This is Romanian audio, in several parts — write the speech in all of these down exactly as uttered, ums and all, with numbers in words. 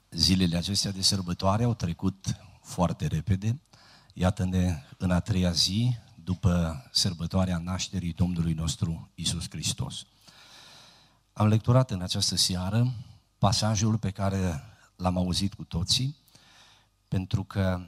Zilele acestea de sărbătoare au trecut foarte repede. Iată-ne în a treia zi după sărbătoarea nașterii Domnului nostru Iisus Hristos. Am lecturat în această seară pasajul pe care l-am auzit cu toții, pentru că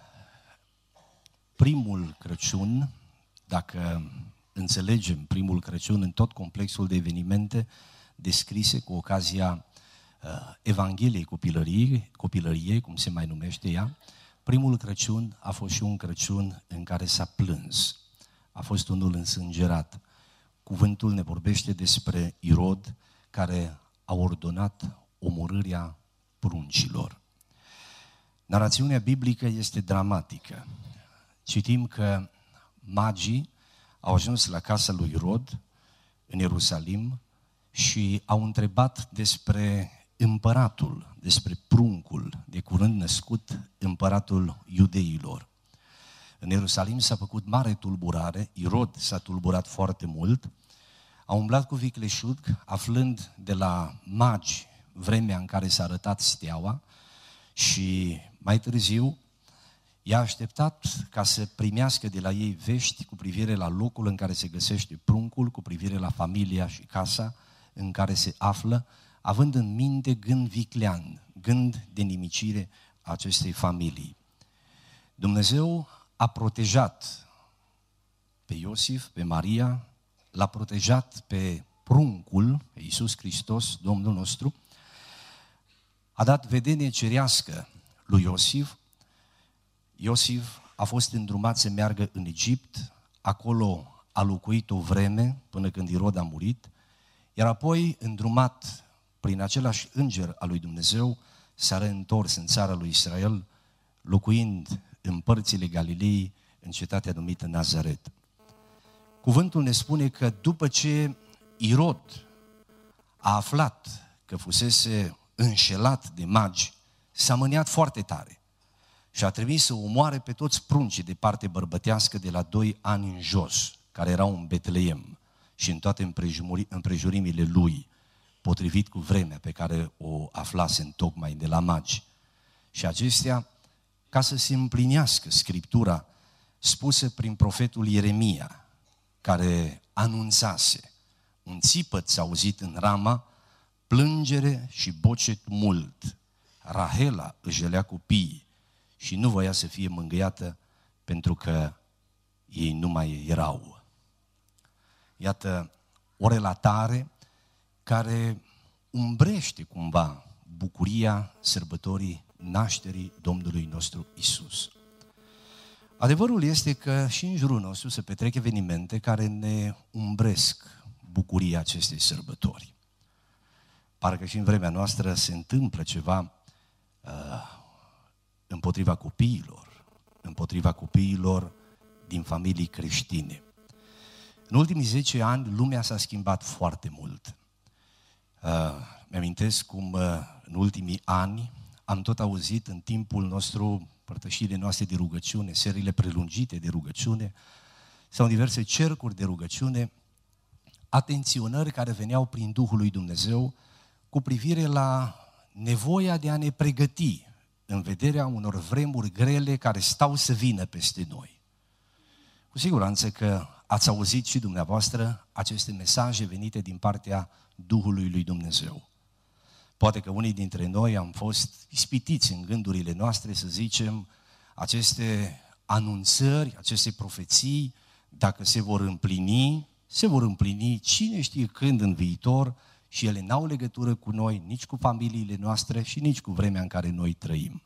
primul Crăciun, dacă înțelegem primul Crăciun în tot complexul de evenimente descrise cu ocazia Evangheliei copilăriei, copilăriei, cum se mai numește ea, primul Crăciun a fost și un Crăciun în care s-a plâns. A fost unul însângerat. Cuvântul ne vorbește despre Irod, care a ordonat omorârea pruncilor. Narațiunea biblică este dramatică. Citim că magii au ajuns la casa lui Irod, în Ierusalim, și au întrebat despre împăratul, despre pruncul de curând născut, împăratul iudeilor. În Ierusalim s-a făcut mare tulburare, Irod s-a tulburat foarte mult, a umblat cu vicleșug, aflând de la magi vremea în care s-a arătat steaua și mai târziu i-a așteptat ca să primească de la ei vești cu privire la locul în care se găsește pruncul, cu privire la familia și casa în care se află, având în minte gând viclean, gând de nimicire a acestei familii. Dumnezeu a protejat pe Iosif, pe Maria, l-a protejat pe pruncul, pe Iisus Hristos, Domnul nostru, a dat vedenie cerească lui Iosif. Iosif a fost îndrumat să meargă în Egipt, acolo a locuit o vreme până când Irod a murit, iar apoi, îndrumat prin același înger al lui Dumnezeu, s-a reîntors în țara lui Israel, locuind în părțile Galilei, în cetatea numită Nazaret. Cuvântul ne spune că după ce Irod a aflat că fusese înșelat de magi, s-a mâniat foarte tare și a trebuit să omoare pe toți pruncii de parte bărbătească de la doi ani în jos, care erau în Betleem și în toate împrejurimile lui, potrivit cu vremea pe care o aflase întocmai de la magi. Și acestea, ca să se împlinească Scriptura spusă prin profetul Ieremia, care anunțase: un țipăt s-a auzit în Rama, plângere și bocet mult. Rahela își jelea copiii și nu voia să fie mângâiată pentru că ei nu mai erau. Iată o relatare care umbrește cumva bucuria sărbătorii nașterii Domnului nostru Isus. Adevărul este că și în jurul nostru se petrec evenimente care ne umbresc bucuria acestei sărbători. Parcă și în vremea noastră se întâmplă ceva uh, împotriva copiilor, împotriva copiilor din familii creștine. În ultimii zece ani, lumea s-a schimbat foarte mult. Uh, mi-amintesc cum uh, în ultimii ani am tot auzit în timpul nostru, părtășirile noastre de rugăciune, serile prelungite de rugăciune, sau diverse cercuri de rugăciune, atenționări care veneau prin Duhul lui Dumnezeu cu privire la nevoia de a ne pregăti în vederea unor vremuri grele care stau să vină peste noi. Cu siguranță că ați auzit și dumneavoastră aceste mesaje venite din partea Duhului lui Dumnezeu. Poate că unii dintre noi am fost ispitiți în gândurile noastre să zicem aceste anunțări, aceste profeții, dacă se vor împlini, se vor împlini cine știe când în viitor și ele n-au legătură cu noi, nici cu familiile noastre și nici cu vremea în care noi trăim.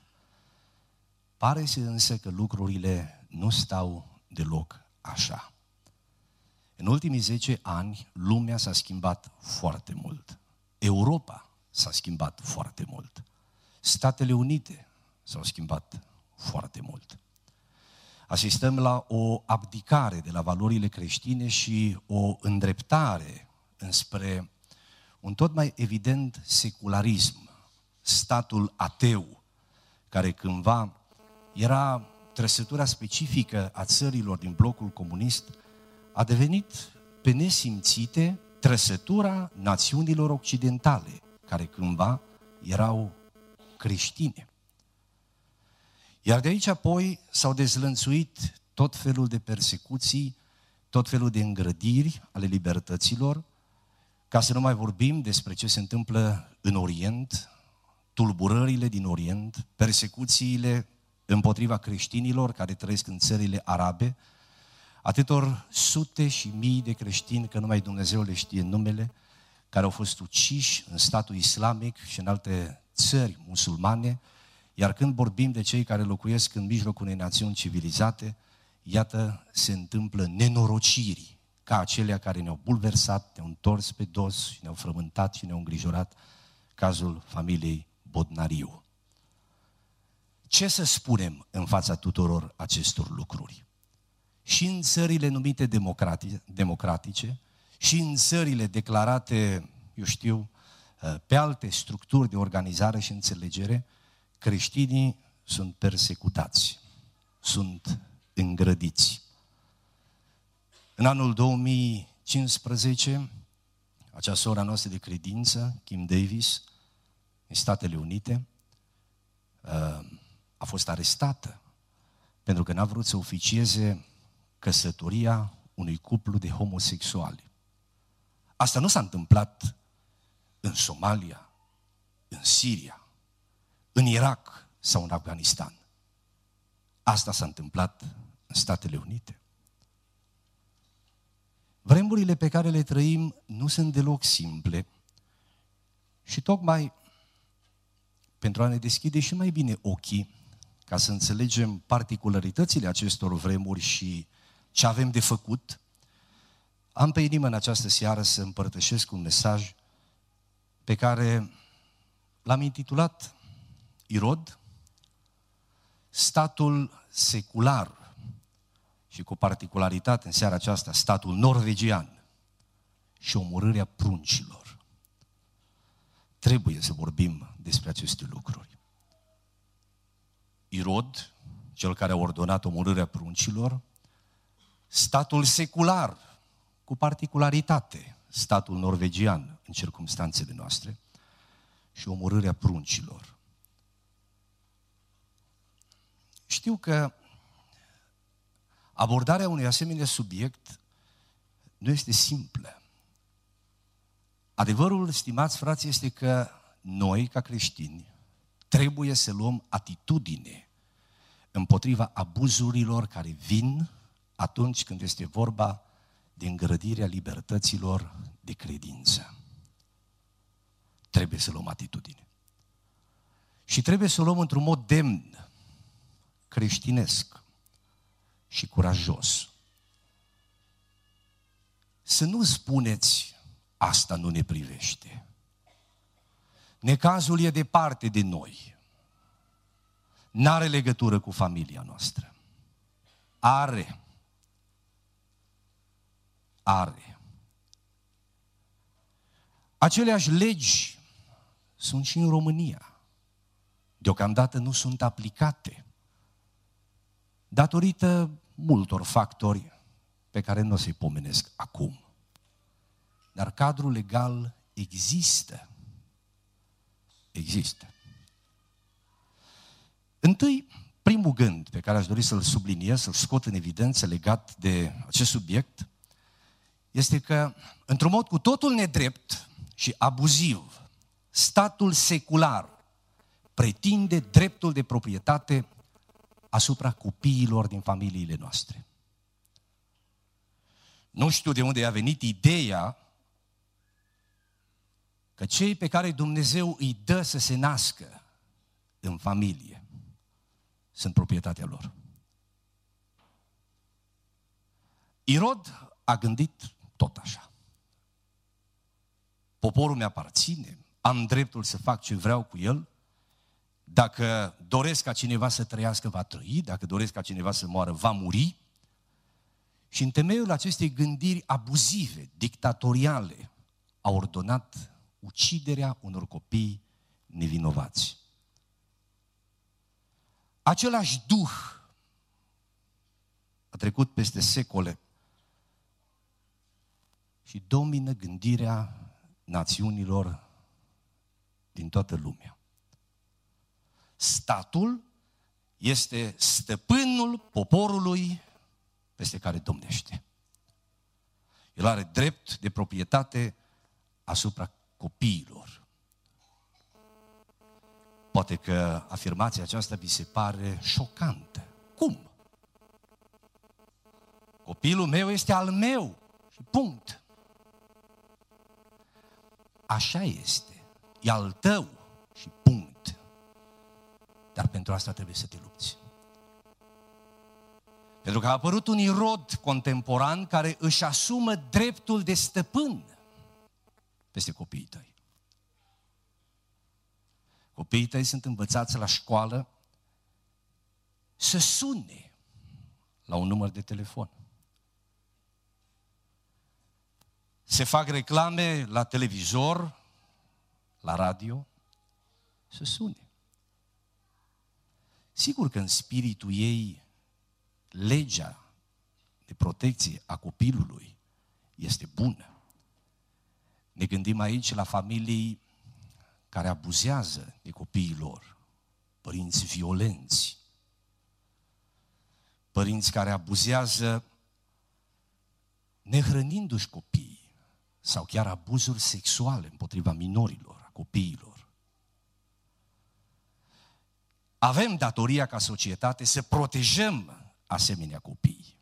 Pare însă că lucrurile nu stau deloc așa. În ultimii zece ani, lumea s-a schimbat foarte mult. Europa s-a schimbat foarte mult. Statele Unite s-au schimbat foarte mult. Asistăm la o abdicare de la valorile creștine și o îndreptare înspre un tot mai evident secularism. Statul ateu, care cândva era trăsătura specifică a țărilor din blocul comunist, a devenit pe nesimțite trăsătura națiunilor occidentale, care cândva erau creștine. Iar de aici apoi s-au dezlănțuit tot felul de persecuții, tot felul de îngrădiri ale libertăților, ca să nu mai vorbim despre ce se întâmplă în Orient, tulburările din Orient, persecuțiile împotriva creștinilor care trăiesc în țările arabe, atâtor sute și mii de creștini, că numai Dumnezeu le știe numele, care au fost uciși în statul islamic și în alte țări musulmane, iar când vorbim de cei care locuiesc în mijlocul unei națiuni civilizate, iată, se întâmplă nenorociri, ca acelea care ne-au bulversat, ne-au întors pe dos și ne-au frământat și ne-au îngrijorat, cazul familiei Bodnariu. Ce să spunem în fața tuturor acestor lucruri? Și în țările numite democratice, și în țările declarate, eu știu, pe alte structuri de organizare și înțelegere, creștinii sunt persecutați, sunt îngrădiți. În anul două mii cincisprezece, acea sora noastră de credință, Kim Davis, în Statele Unite, a fost arestată pentru că n-a vrut să oficieze căsătoria unui cuplu de homosexuali. Asta nu s-a întâmplat în Somalia, în Siria, în Irak sau în Afganistan. Asta s-a întâmplat în Statele Unite. Vremurile pe care le trăim nu sunt deloc simple și tocmai pentru a ne deschide și mai bine ochii, ca să înțelegem particularitățile acestor vremuri și ce avem de făcut, am pe inimă în această seară să împărtășesc un mesaj pe care l-am intitulat Irod, statul secular și cu particularitate în seara aceasta statul norvegian și omorârea pruncilor. Trebuie să vorbim despre aceste lucruri. Irod, cel care a ordonat omorârea pruncilor, statul secular, cu particularitate, statul norvegian în circumstanțele noastre, și omorârea pruncilor. Știu că abordarea unui asemenea subiect nu este simplă. Adevărul, stimați frați, este că noi, ca creștini, trebuie să luăm atitudine împotriva abuzurilor care vin atunci când este vorba de îngrădirea libertăților de credință. Trebuie să luăm atitudine. Și trebuie să o luăm într-un mod demn, creștinesc și curajos. Să nu spuneți, asta nu ne privește. Necazul e departe de noi. N-are legătură cu familia noastră. Are. Are. Aceleași legi sunt și în România. Deocamdată nu sunt aplicate. Datorită multor factori pe care nu o să-i pomenesc acum. Dar cadrul legal există. Există. Întâi, primul gând pe care aș dori să-l subliniez, să-l scot în evidență legat de acest subiect, este că, într-un mod cu totul nedrept și abuziv, statul secular pretinde dreptul de proprietate asupra copiilor din familiile noastre. Nu știu de unde a venit ideea că cei pe care Dumnezeu îi dă să se nască în familie sunt proprietatea lor. Irod a gândit tot așa. Poporul mi-aparține, am dreptul să fac ce vreau cu el, dacă doresc ca cineva să trăiască, va trăi, dacă doresc ca cineva să moară, va muri. Și în temeiul acestei gândiri abuzive, dictatoriale, a ordonat uciderea unor copii nevinovați. Același duh a trecut peste secole și domină gândirea națiunilor din toată lumea. statul este stăpânul poporului peste care domnește. El are drept de proprietate asupra copiilor. Poate că afirmația aceasta vi se pare șocantă. Cum? Copilul meu este al meu și punct. Așa este. E al tău și punct. Dar pentru asta trebuie să te lupți. Pentru că a apărut un irod contemporan care își asumă dreptul de stăpân peste copiii tăi. Copiii tăi sunt învățați la școală să sune la un număr de telefon. Se fac reclame la televizor, la radio, să sune. Sigur că în spiritul ei legea de protecție a copilului este bună. Ne gândim aici la familii care abuzează de copiii lor, părinți violenți, părinți care abuzează nehrănindu-și copiii sau chiar abuzuri sexuale împotriva minorilor, a copiilor. Avem datoria ca societate să protejăm asemenea copii.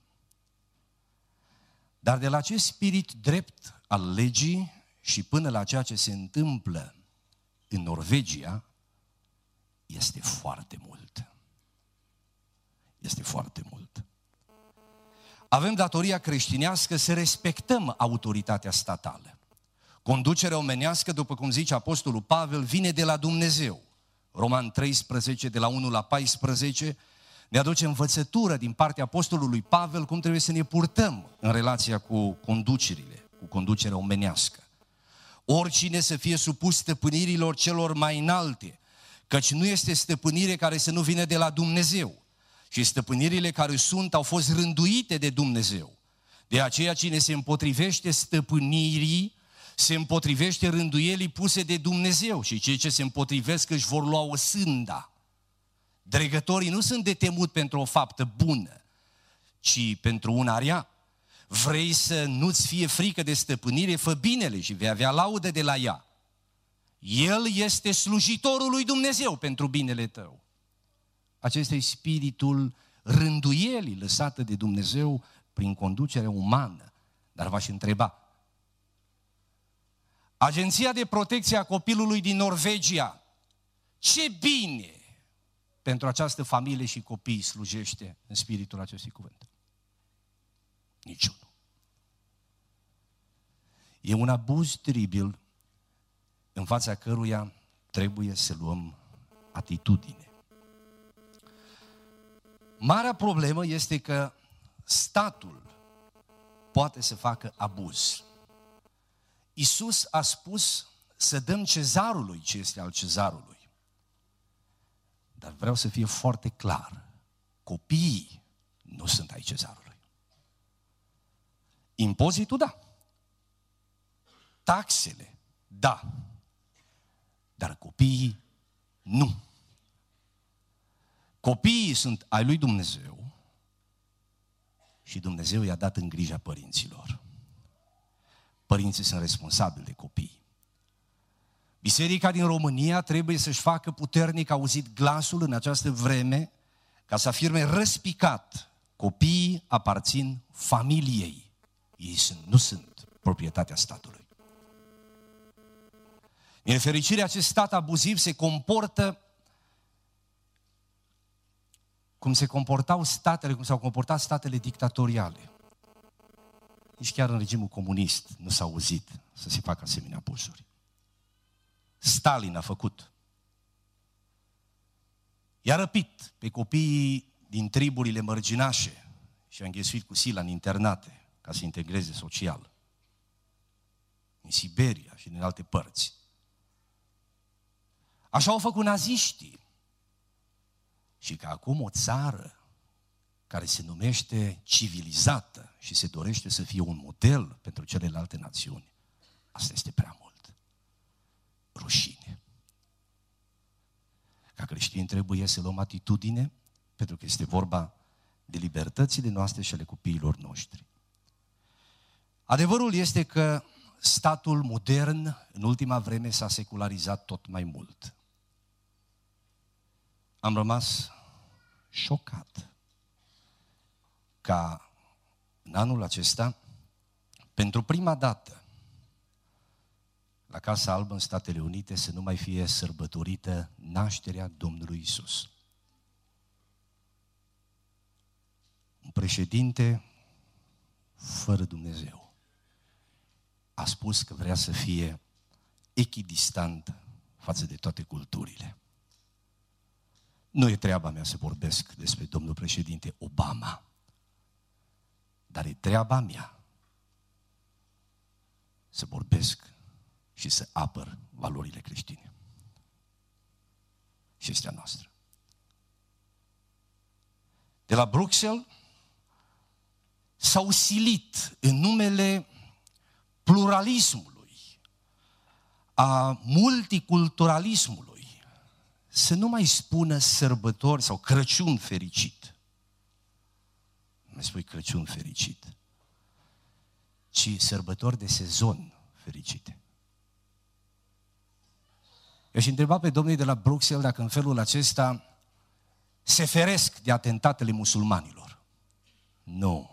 Dar de la acest spirit drept al legii și până la ceea ce se întâmplă în Norvegia, este foarte mult. Este foarte mult. Avem datoria creștinească să respectăm autoritatea statală. Conducerea omenească, după cum zice Apostolul Pavel, vine de la Dumnezeu. Roman treisprezece, de la unu la paisprezece, ne aduce învățătură din partea Apostolului Pavel cum trebuie să ne purtăm în relația cu conducerile, cu conducerea omenească. Oricine să fie supus stăpânirilor celor mai înalte, căci nu este stăpânire care să nu vină de la Dumnezeu. Și stăpânirile care sunt au fost rânduite de Dumnezeu. De aceea cine se împotrivește stăpânirii, se împotrivește rânduielii puse de Dumnezeu. Și cei ce se împotrivesc își vor lua o sânda. Dregătorii nu sunt de temut pentru o faptă bună, ci pentru una rea. Vrei să nu-ți fie frică de stăpânire, fă binele și vei avea laudă de la ea. El este slujitorul lui Dumnezeu pentru binele tău. Acesta e spiritul rânduielii lăsată de Dumnezeu prin conducerea umană. Dar v-aș întreba, Agenția de Protecție a Copilului din Norvegia, ce bine pentru această familie și copii slujește în spiritul acestui cuvânt? Niciunul. E un abuz teribil în fața căruia trebuie să luăm atitudine. Marea problemă este că statul poate să facă abuz. Iisus a spus să dăm cezarului ce este al cezarului. Dar vreau să fie foarte clar, copiii nu sunt ai cezarului. Impozitul, da. Taxele, da. Dar copiii, nu. Copiii sunt ai lui Dumnezeu și Dumnezeu i-a dat în grija părinților. Părinții sunt responsabili de copii. Biserica din România trebuie să-și facă puternic auzit glasul în această vreme ca să afirme răspicat: copiii aparțin familiei. Ei sunt, nu sunt proprietatea statului. Din nefericire, acest stat abuziv se comportă cum se comportau statele, cum s-au comportat statele dictatoriale. Nici chiar în regimul comunist nu s-a auzit să se facă asemenea abuzuri. Stalin a făcut. I-a răpit pe copiii din triburile mărginașe și a înghesuit cu sila în internate ca să integreze social. În Siberia și în alte părți. Așa au făcut naziștii. Și că acum o țară care se numește civilizată și se dorește să fie un model pentru celelalte națiuni, asta este prea mult. Rușine. Că Ca creștini trebuie să luăm atitudine, pentru că este vorba de libertățile noastre și ale copiilor noștri. Adevărul este că statul modern în ultima vreme s-a secularizat tot mai mult. Am rămas șocat ca în anul acesta, pentru prima dată, la Casa Albă în Statele Unite să nu mai fie sărbătorită nașterea Domnului Isus. Un președinte fără Dumnezeu a spus că vrea să fie echidistant față de toate culturile. Nu e treaba mea să vorbesc despre domnul președinte Obama, dar e treaba mea să vorbesc și să apăr valorile creștine. Și este a noastră. De la Bruxelles s-au silit în numele pluralismului, a multiculturalismului, să nu mai spună sărbători sau Crăciun fericit. Nu mai spui Crăciun fericit, ci sărbători de sezon fericite. Eu și întreba pe domnii de la Bruxelles dacă în felul acesta se feresc de atentatele musulmanilor. Nu.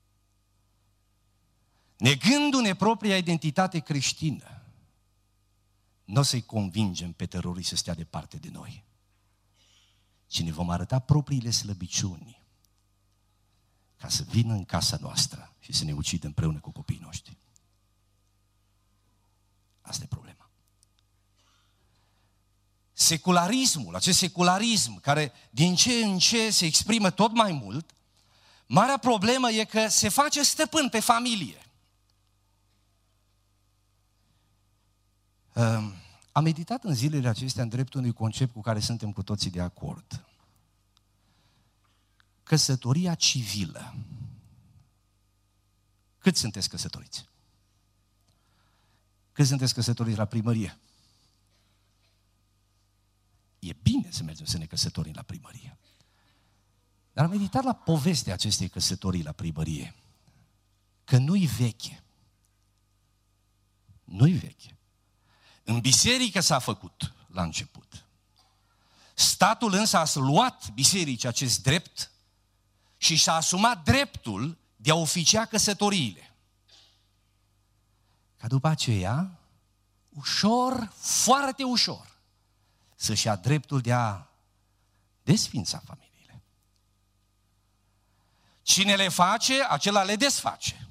Negându-ne propria identitate creștină, nu o să-i convingem pe terorii să stea departe de noi, ci ne vom arăta propriile slăbiciuni ca să vină în casa noastră și să ne ucidă împreună cu copiii noștri. Asta e problema. Secularismul, acest secularism care din ce în ce se exprimă tot mai mult, marea problemă e că se face stăpân pe familie. Am meditat în zilele acestea în dreptul unui concept cu care suntem cu toții de acord. Căsătoria civilă. Cât sunteți căsătoriți? Cât sunteți căsătoriți la primărie? E bine să mergem să ne căsătorim la primărie. Dar am meditat la povestea acestei căsătorii la primărie. Că nu-i veche. Nu-i veche. În biserică s-a făcut la început. Statul însă a luat bisericii acest drept și și-a asumat dreptul de a oficia căsătoriile. Ca după aceea, ușor, foarte ușor, să-și ia dreptul de a desfința familiile. Cine le face, acela le desface.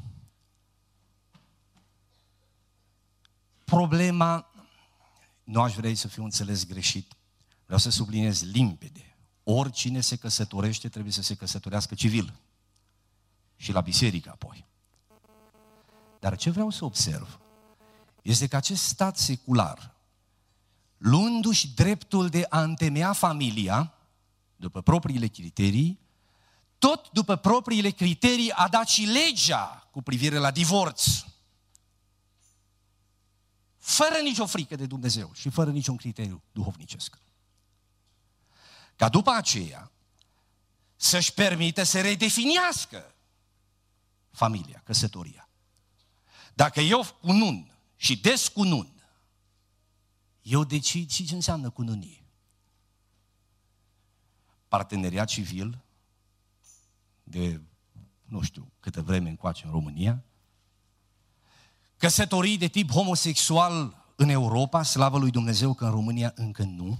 Problema, nu aș vrea să fiu înțeles greșit, vreau să subliniez limpede. Oricine se căsătorește trebuie să se căsătorească civil. Și la biserică apoi. Dar ce vreau să observ este că acest stat secular, luându-și dreptul de a întemeia familia, după propriile criterii, tot după propriile criterii a dat și legea cu privire la divorț. Fără nicio frică de Dumnezeu și fără niciun criteriu duhovnicesc. Ca după aceea să-și permită să redefinească familia, căsătoria. Dacă eu cunun și descunun, eu decid și ce înseamnă cununie. Parteneriat civil de nu știu câtă vreme încoace în România, căsătorii de tip homosexual în Europa, slavă lui Dumnezeu că în România încă nu.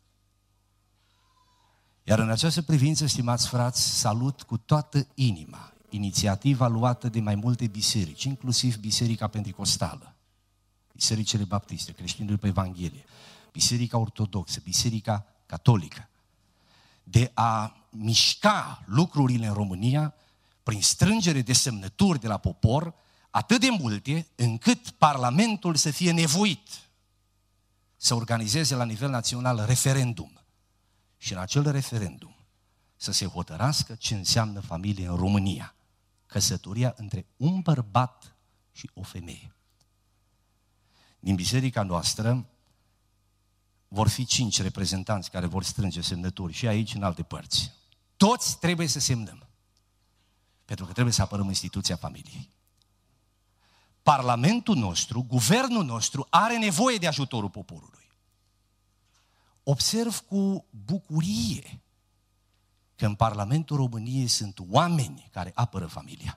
Iar în această privință, stimați frați, salut cu toată inima inițiativa luată de mai multe biserici, inclusiv Biserica Pentecostală, Bisericile Baptiste, Creștinii după Evanghelie, Biserica Ortodoxă, Biserica Catolică, de a mișca lucrurile în România prin strângere de semnături de la popor, atât de multe încât Parlamentul să fie nevoit să organizeze la nivel național referendum. Și în acel referendum să se hotărască ce înseamnă familie în România. Căsătoria între un bărbat și o femeie. Din biserica noastră, vor fi cinci reprezentanți care vor strânge semnături și aici, în alte părți. Toți trebuie să semnăm. Pentru că trebuie să apărăm instituția familiei. Parlamentul nostru, guvernul nostru, are nevoie de ajutorul poporului. Observ cu bucurie că în Parlamentul României sunt oameni care apără familia.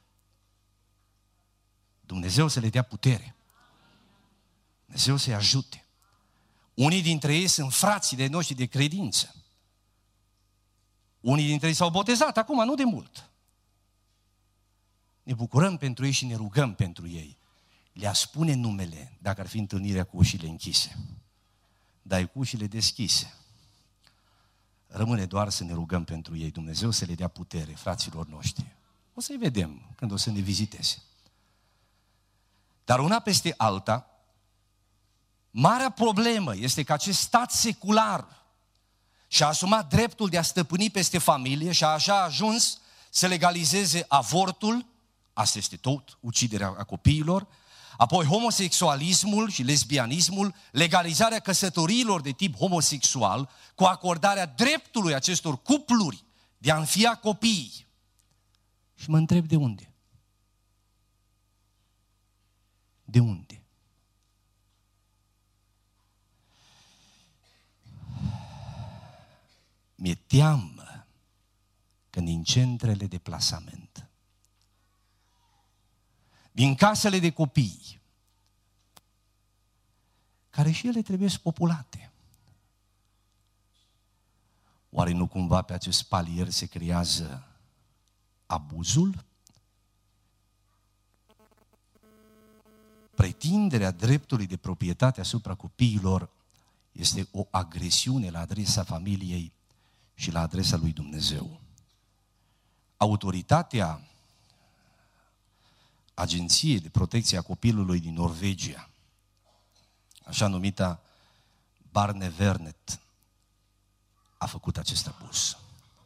Dumnezeu să le dea putere. Dumnezeu să-i ajute. Unii dintre ei sunt frații de noștri de credință. Unii dintre ei s-au botezat acum, nu de mult. Ne bucurăm pentru ei și ne rugăm pentru ei. Le-a spune numele dacă ar fi întâlnirea cu ușile închise. Dar cu ușile deschise. Rămâne doar să ne rugăm pentru ei. Dumnezeu să le dea putere fraților noștri. O să-i vedem când o să ne viziteze. Dar una peste alta, marea problemă este că acest stat secular și-a asumat dreptul de a stăpâni peste familie și a așa ajuns să legalizeze avortul, asta este tot, uciderea a copiilor, apoi homosexualismul și lesbianismul, legalizarea căsătoriilor de tip homosexual, cu acordarea dreptului acestor cupluri de a înfia copii. Și mă întreb de unde? De unde? Mi-e teamă că din centrele de plasament, din casele de copii, care și ele trebuie populate, oare nu cumva pe acest palier se creează abuzul? Pretinderea dreptului de proprietate asupra copiilor este o agresiune la adresa familiei și la adresa lui Dumnezeu. Autoritatea Agenției de Protecție a Copilului din Norvegia, așa numita Barnevernet, a făcut acest abuz.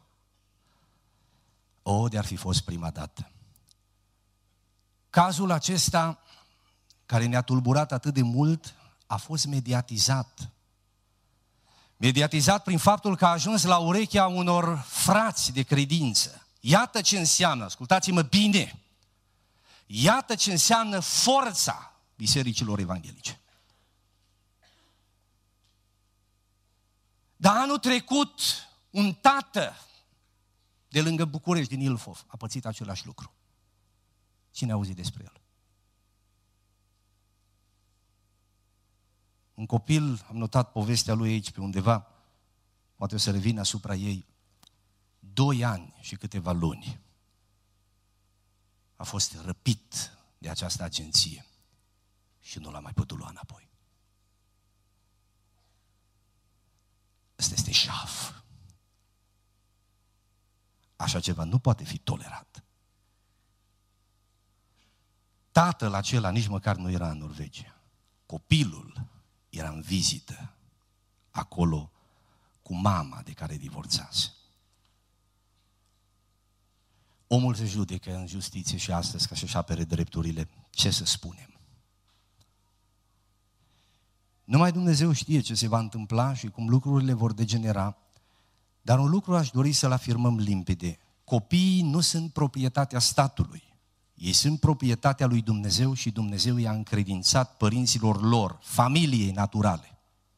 O, de-ar fi fost prima dată. Cazul acesta, care ne-a tulburat atât de mult, a fost mediatizat. Mediatizat prin faptul că a ajuns la urechea unor frați de credință. Iată ce înseamnă, ascultați-mă bine, iată ce înseamnă forța bisericilor evanghelice. Dar anul trecut, un tată de lângă București, din Ilfov, a pățit același lucru. Cine a auzit despre el? Un copil, am notat povestea lui aici pe undeva, poate o să revin asupra ei, doi ani și câteva luni a fost răpit de această agenție și nu l-a mai putut lua înapoi. Ăsta este șaf. Așa ceva nu poate fi tolerat. Tatăl acela nici măcar nu era în Norvegia. Copilul era în vizită acolo cu mama de care divorțase. Omul se judecă în justiție și astăzi ca să-și apere drepturile. Ce să spunem? Numai Dumnezeu știe ce se va întâmpla și cum lucrurile vor degenera, dar un lucru aș dori să-l afirmăm limpede. Copiii nu sunt proprietatea statului. Ei sunt proprietatea lui Dumnezeu și Dumnezeu i-a încredințat părinților lor, familiei naturale.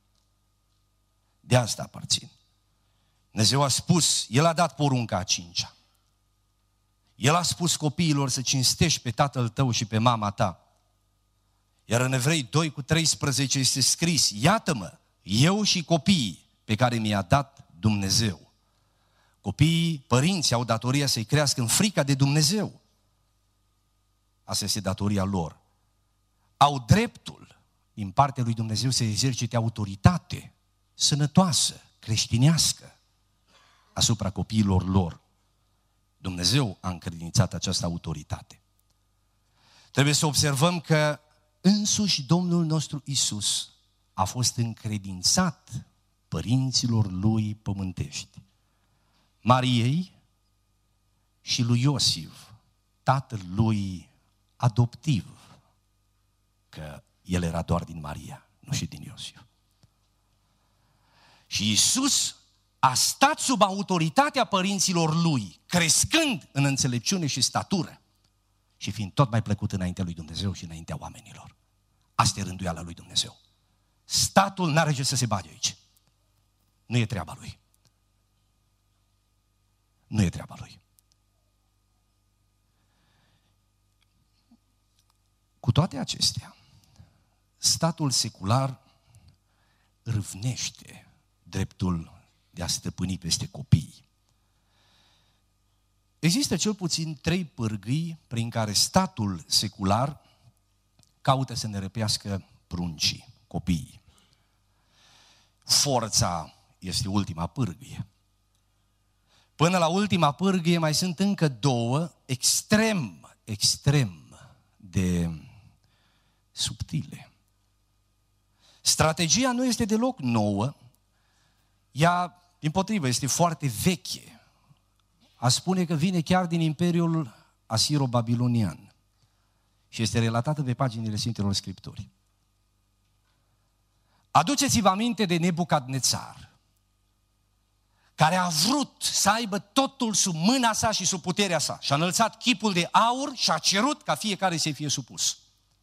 De asta aparțin. Dumnezeu a spus, El a dat porunca a cincea. El a spus copiilor să cinstești pe tatăl tău și pe mama ta. Iar în Evrei doi cu treisprezece este scris, iată-mă, eu și copiii pe care mi-a dat Dumnezeu. Copiii, părinții au datoria să-i crească în frica de Dumnezeu. Asta este datoria lor. Au dreptul din partea lui Dumnezeu să exercite autoritate sănătoasă, creștinească asupra copiilor lor. Dumnezeu a încredințat această autoritate. Trebuie să observăm că însuși Domnul nostru Iisus a fost încredințat părinților lui pământești, Mariei și lui Iosif, tatăl lui adoptiv, că el era doar din Maria, nu și din Iosif. Și Iisus a stat sub autoritatea părinților lui, crescând în înțelepciune și statură și fiind tot mai plăcut înaintea lui Dumnezeu și înaintea oamenilor. Asta e rânduiala lui Dumnezeu. Statul n-are ce să se bage aici. Nu e treaba lui. Nu e treaba lui. Cu toate acestea, statul secular râvnește dreptul de a stăpâni peste copii. Există cel puțin trei pârghii prin care statul secular caută să ne răpească pruncii, copiii. Forța este ultima pârghie. Până la ultima pârghie mai sunt încă două extrem, extrem de subtile. Strategia nu este deloc nouă, ea, dimpotrivă, este foarte veche. A spune că vine chiar din Imperiul Asiro-Babilonian și este relatată pe paginile Sfintelor Scripturi. Aduceți-vă aminte de Nebucadnețar, care a vrut să aibă totul sub mâna sa și sub puterea sa și a înălțat chipul de aur și a cerut ca fiecare să fie supus.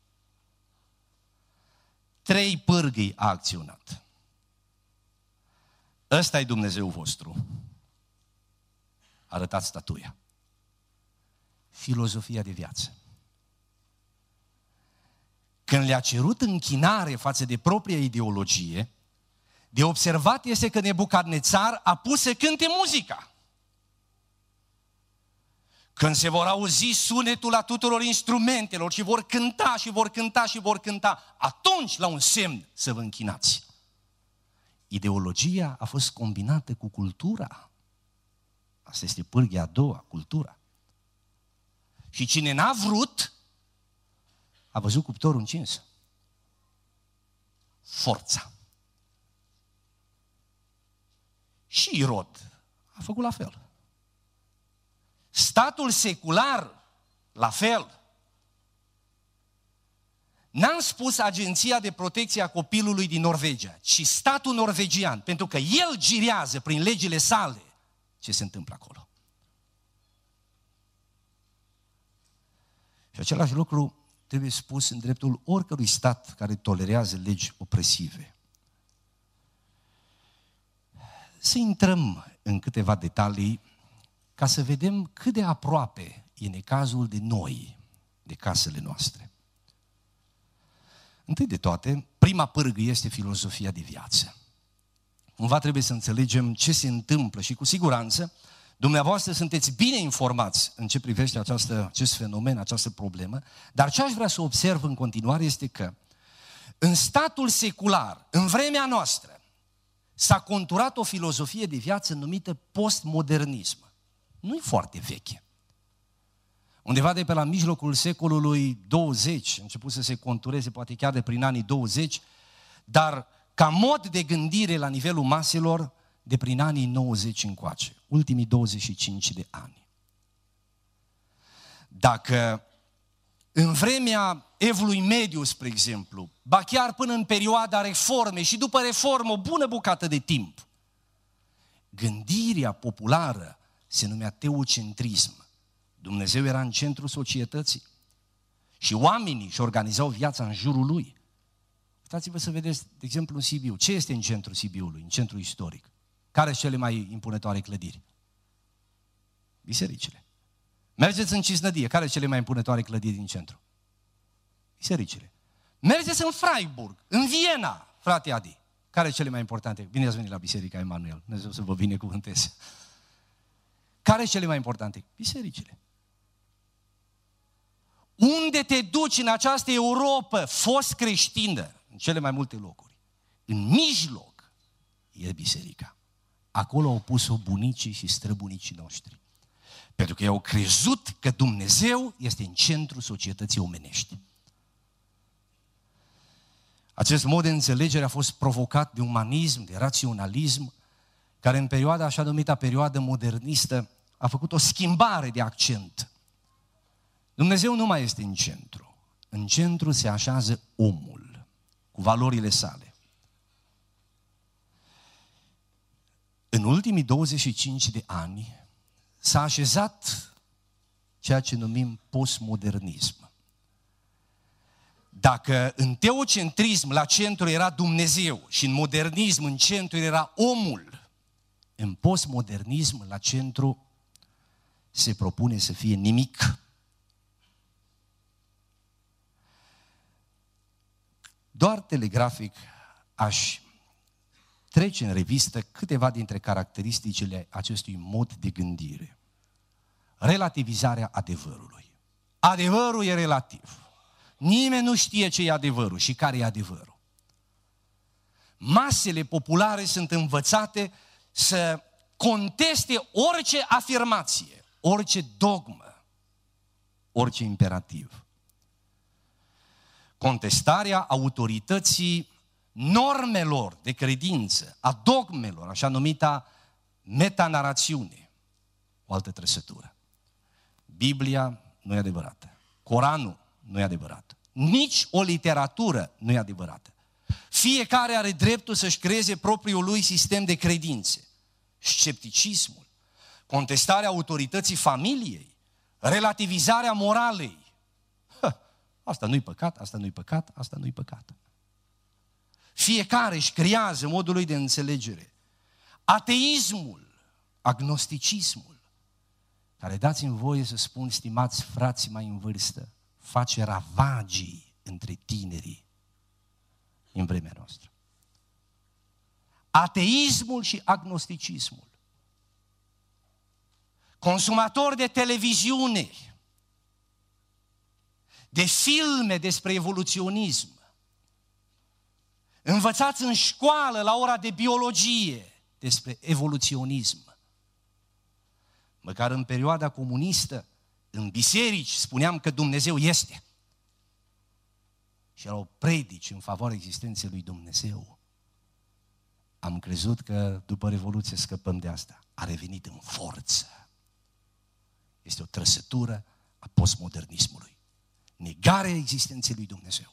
Trei pârghii a acționat. Ăsta e Dumnezeu vostru. Arătați statuia. Filozofia de viață. Când le-a cerut închinare față de propria ideologie, de observat este că Nebucadnețar a pus să cânte muzica. Când se vor auzi sunetul la tuturor instrumentelor și vor cânta și vor cânta și vor cânta, atunci la un semn să vă închinați. Ideologia a fost combinată cu cultura. Asta este pârghia a doua, cultura. Și cine n-a vrut, a văzut cuptorul încins. Forța. Și Irod a făcut la fel. Statul secular, la fel. N-am spus Agenția de Protecție a Copilului din Norvegia, ci statul norvegian, pentru că el girează prin legile sale ce se întâmplă acolo. Și același lucru trebuie spus în dreptul oricărui stat care tolerează legi opresive. Să intrăm în câteva detalii ca să vedem cât de aproape e necazul de noi, de casele noastre. Întâi de toate, prima pârghă este filozofia de viață. Cumva trebuie să înțelegem ce se întâmplă și cu siguranță dumneavoastră sunteți bine informați în ce privește această, acest fenomen, această problemă, dar ce aș vrea să observ în continuare este că în statul secular, în vremea noastră, s-a conturat o filozofie de viață numită postmodernism. Nu e foarte veche. Undeva de pe la mijlocul secolului douăzeci, a început să se contureze, poate chiar de prin anii douăzeci, dar ca mod de gândire la nivelul maselor, de prin anii nouăzeci încoace, ultimii douăzeci și cinci de ani. Dacă în vremea Evului Mediu, spre exemplu, ba chiar până în perioada reformei și după reformă o bună bucată de timp, gândirea populară se numea teocentrism. Dumnezeu era în centrul societății și oamenii își organizau viața în jurul lui. Uitați-vă să vedeți, de exemplu, în Sibiu. Ce este în centrul Sibiului, în centrul istoric? Care sunt cele mai impunătoare clădiri? Bisericile. Mergeți în Cisnădie. Care sunt cele mai impunătoare clădiri din centru? Bisericile. Mergeți în Freiburg, în Viena, frate Adi. Care sunt cele mai importante? Bine ați venit la Biserica Emanuel. Dumnezeu să vă binecuvânteze. Care sunt cele mai importante? Bisericile. Unde te duci în această Europa fost creștină, în cele mai multe locuri? În mijloc e biserica. Acolo au pus-o bunicii și străbunicii noștri. Pentru că i-au crezut că Dumnezeu este în centrul societății omenești. Acest mod de înțelegere a fost provocat de umanism, de raționalism, care în perioada așa numită perioadă modernistă a făcut o schimbare de accent. Dumnezeu nu mai este în centru. În centru se așează omul cu valorile sale. În ultimii douăzeci și cinci de ani s-a așezat ceea ce numim postmodernism. Dacă în teocentrism la centru era Dumnezeu și în modernism în centru era omul, în postmodernism la centru se propune să fie nimic. Doar telegrafic aș trece în revistă câteva dintre caracteristicile acestui mod de gândire. Relativizarea adevărului. Adevărul e relativ. Nimeni nu știe ce e adevărul și care e adevărul. Masele populare sunt învățate să conteste orice afirmație, orice dogmă, orice imperativ. Contestarea autorității normelor de credință, a dogmelor, așa numita metanarațiune, o altă trăsătură. Biblia nu e adevărată. Coranul nu e adevărat. Nici o literatură nu e adevărată. Fiecare are dreptul să-și creeze propriul lui sistem de credințe. Scepticismul, contestarea autorității familiei, relativizarea moralei. Ha, asta nu-i păcat, asta nu-i păcat, asta nu-i păcat. Fiecare își creează modul lui de înțelegere. Ateismul, agnosticismul, care dați-mi voie să spun, stimați frați mai în vârstă, face ravagii între tinerii în vremea noastră. Ateismul și agnosticismul. Consumatori de televiziune, de filme despre evoluționism, învățați în școală la ora de biologie despre evoluționism. Măcar în perioada comunistă, în biserici, spuneam că Dumnezeu este. Și erau predici în favoarea existenței lui Dumnezeu. Am crezut că după Revoluție scăpăm de asta. A revenit în forță. Este o trăsătură a postmodernismului. Negarea existenței lui Dumnezeu.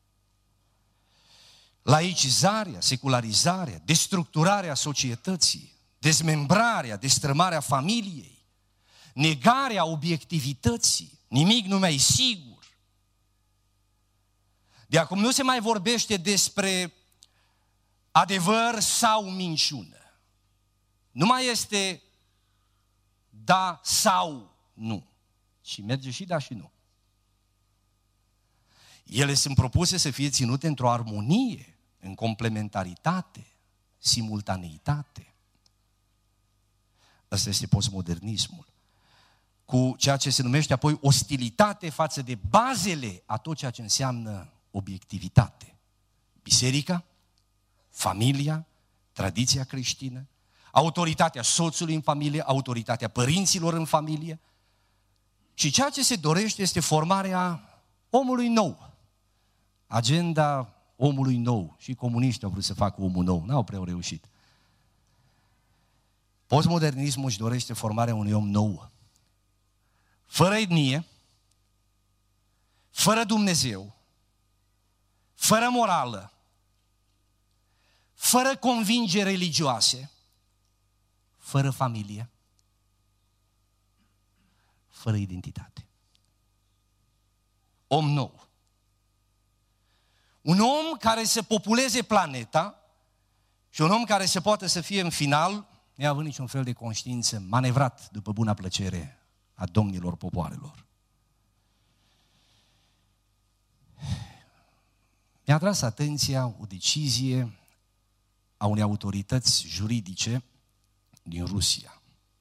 Laicizarea, secularizarea, destructurarea societății, dezmembrarea, destrămarea familiei, negarea obiectivității, nimic nu mai e sigur. De acum nu se mai vorbește despre adevăr sau minciună. Nu mai este da sau nu, ci merge și da și nu. Ele sunt propuse să fie ținute într-o armonie, în complementaritate, simultaneitate. Asta este postmodernismul. Cu ceea ce se numește apoi ostilitate față de bazele a tot ceea ce înseamnă obiectivitate. Biserica, familia, tradiția creștină, autoritatea soțului în familie, autoritatea părinților în familie. Și ceea ce se dorește este formarea omului nou. Agenda omului nou. Și comuniștii au vrut să facă omul nou. N-au prea reușit. Postmodernismul își dorește formarea unui om nou. Fără etnie, fără Dumnezeu, fără morală, fără convingeri religioase, fără familie, fără identitate. Om nou. Un om care să populeze planeta și un om care să poată să fie în final, neavând niciun fel de conștiință, manevrat după buna plăcere a domnilor popoarelor. Mi-a atras atenția o decizie a unei autorități juridice din Rusia.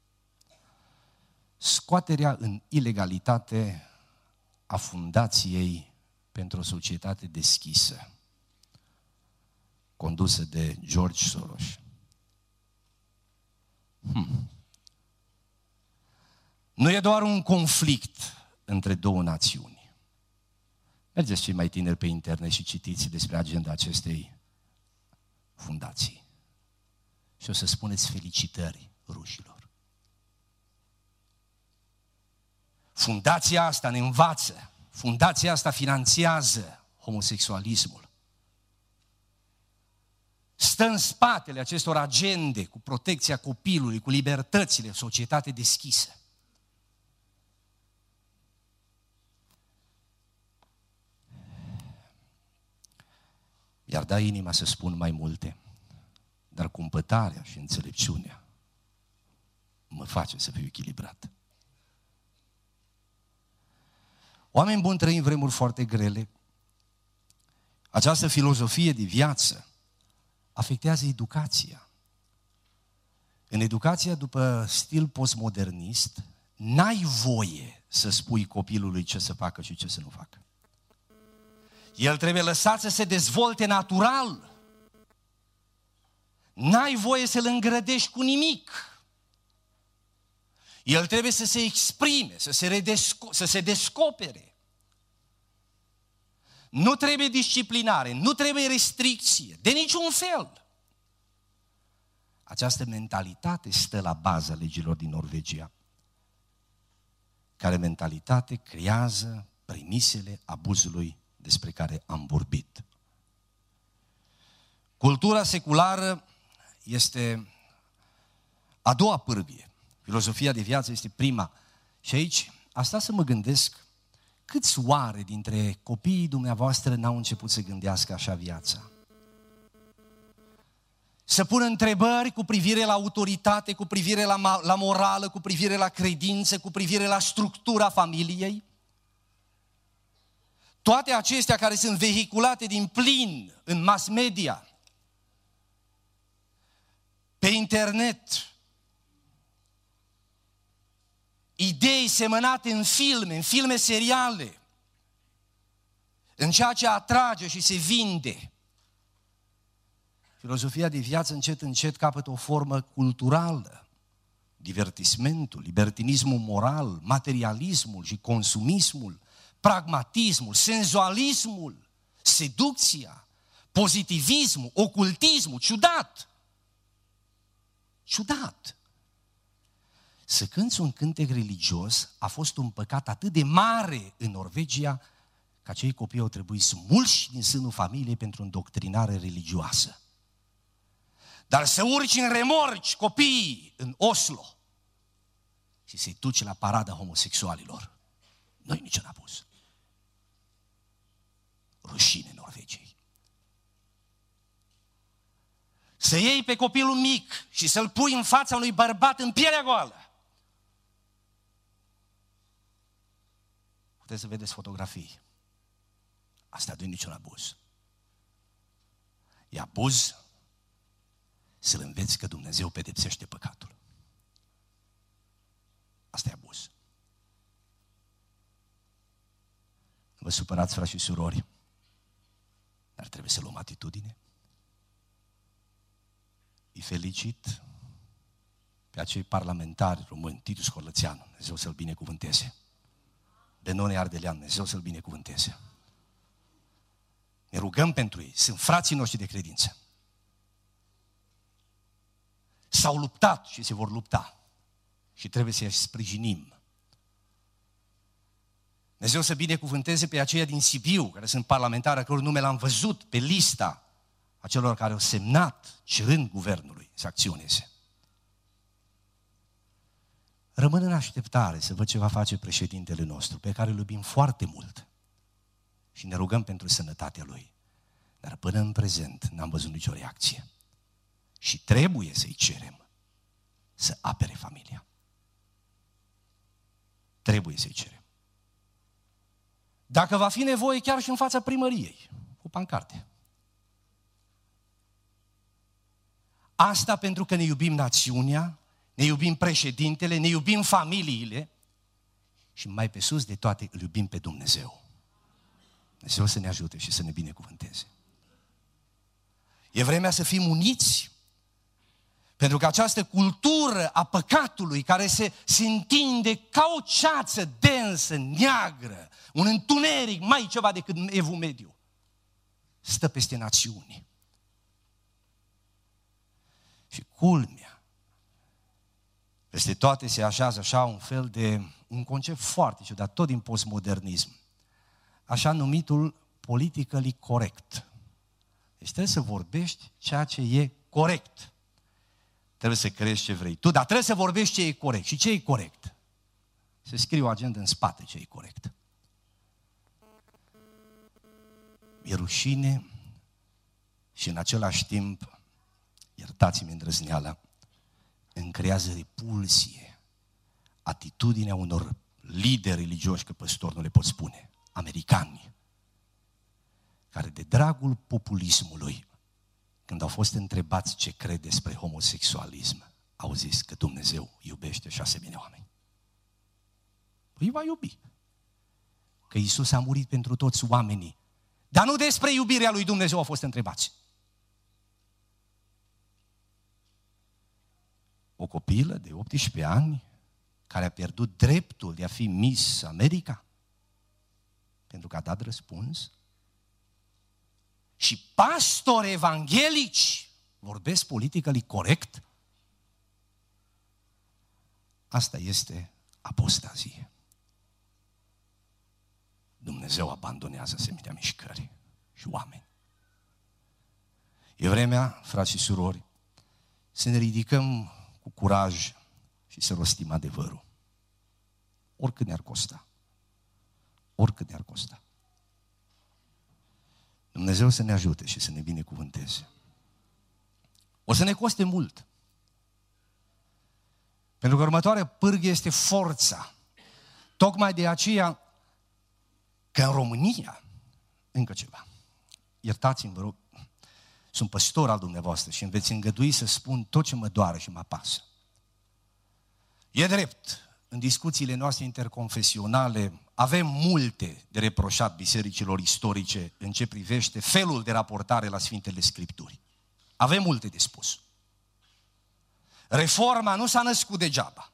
Scoaterea în ilegalitate a Fundației pentru o societate deschisă, condusă de George Soros. Hmm. Nu e doar un conflict între două națiuni. Mergeți cei mai tineri pe internet și citiți despre agenda acestei fundații. Și o să spuneți felicitări rușilor. Fundația asta ne învață, fundația asta finanțează homosexualismul. stă în spatele acestor agende cu protecția copilului, cu libertățile, societate deschisă. Iar da inima să spun mai multe, dar cumpătarea și înțelepciunea mă face să fiu echilibrat. Oameni buni, trăim vremuri foarte grele. Această filozofie de viață afectează educația. În educația după stil postmodernist, n-ai voie să spui copilului ce să facă și ce să nu facă. El trebuie lăsat să se dezvolte natural. N-ai voie să-l îngrădești cu nimic. El trebuie să se exprime, să se, redesco- să se descopere. Nu trebuie disciplinare, nu trebuie restricție, de niciun fel. Această mentalitate stă la baza legilor din Norvegia, care mentalitate creează premisele abuzului despre care am vorbit. Cultura seculară este a doua pârghie. Filozofia de viață este prima. Și aici, asta să mă gândesc, câți oare dintre copiii dumneavoastră n-au început să gândească așa viața? Să pună întrebări cu privire la autoritate, cu privire la, la morală, cu privire la credință, cu privire la structura familiei? Toate acestea care sunt vehiculate din plin în mass media, pe internet, idei semănate în filme, în filme seriale, în ceea ce atrage și se vinde. Filozofia de viață încet, încet capătă o formă culturală. Divertismentul, libertinismul moral, materialismul și consumismul, pragmatismul, senzualismul, seducția, pozitivismul, ocultismul, ciudat. Ciudat. Să cânți un cântec religios a fost un păcat atât de mare în Norvegia, că acei copii au trebuit smulși din sânul familiei pentru îndoctrinare religioasă. Dar să urci în remorci copiii în Oslo și să-i duci la parada homosexualilor, nu-i niciun abuz. Rușine Norvegiei. Să iei pe copilul mic și să-l pui în fața unui bărbat în pielea goală. Puteți să vedeți fotografii. Asta nu e niciun abuz. E abuz să-l înveți că Dumnezeu pedepsește păcatul. Asta e abuz. Vă supărați, frați și surori, dar trebuie să luăm atitudine. Îi felicit pe acei parlamentari români, Titus Corlățeanu, Dumnezeu să-l binecuvânteze. Benone Ardelean, Dumnezeu să-l binecuvânteze. Ne rugăm pentru ei, sunt frații noștri de credință. S-au luptat și se vor lupta și trebuie să-i sprijinim. Dumnezeu să binecuvânteze pe aceia din Sibiu, care sunt parlamentari, a căror nume l-am văzut pe lista a celor care au semnat cerând guvernului să acționeze. Rămân în așteptare să văd ce va face președintele nostru, pe care îl iubim foarte mult și ne rugăm pentru sănătatea lui. Dar până în prezent n-am văzut nicio reacție. Și trebuie să-i cerem să apere familia. Trebuie să-i cerem. Dacă va fi nevoie, chiar și în fața primăriei, cu pancarte. Asta pentru că ne iubim națiunea, ne iubim președintele, ne iubim familiile și mai pe sus de toate îl iubim pe Dumnezeu. Dumnezeu să ne ajute și să ne binecuvânteze. E vremea să fim uniți, pentru că această cultură a păcatului care se, se întinde ca o ceață densă, neagră, un întuneric, mai ceva decât Evul Mediu, stă peste națiuni. Și culmea, peste toate se așează așa un fel de, un concept foarte ciudat, tot din postmodernism, așa numitul politically correct. Deci trebuie să vorbești ceea ce e corect. Trebuie să crezi ce vrei tu, dar trebuie să vorbești ce e corect. Și ce e corect? Se scrie o agendă în spate ce e corect. E rușine și în același timp, iertați-mi îndrăzneala, îmi creează repulsie atitudinea unor lideri religioși, că păstori nu le pot spune, americani, care de dragul populismului, când au fost întrebați ce cred despre homosexualism, au zis că Dumnezeu iubește și asemenea oameni. Păi îi va iubi. Că Iisus a murit pentru toți oamenii. Dar nu despre iubirea lui Dumnezeu au fost întrebați. O copilă de optsprezece ani care a pierdut dreptul de a fi Miss America pentru că a dat răspuns. Și pastori evanghelici vorbesc politically corect. Asta este apostazie. Dumnezeu abandonează asemenea mișcări și oameni. E vremea, frați și surori, să ne ridicăm cu curaj și să rostim adevărul. Oricât ne-ar costa. Oricât ne-ar costa. Dumnezeu să ne ajute și să ne binecuvânteze. O să ne coste mult. Pentru că următoarea pârghie este forța. Tocmai de aceea că în România, încă ceva, iertați-mi, vă rog, sunt păstor al dumneavoastră și îmi veți îngădui să spun tot ce mă doare și mă apasă. E drept, în discuțiile noastre interconfesionale avem multe de reproșat bisericilor istorice în ce privește felul de raportare la Sfintele Scripturi. Avem multe de spus. Reforma nu s-a născut degeaba.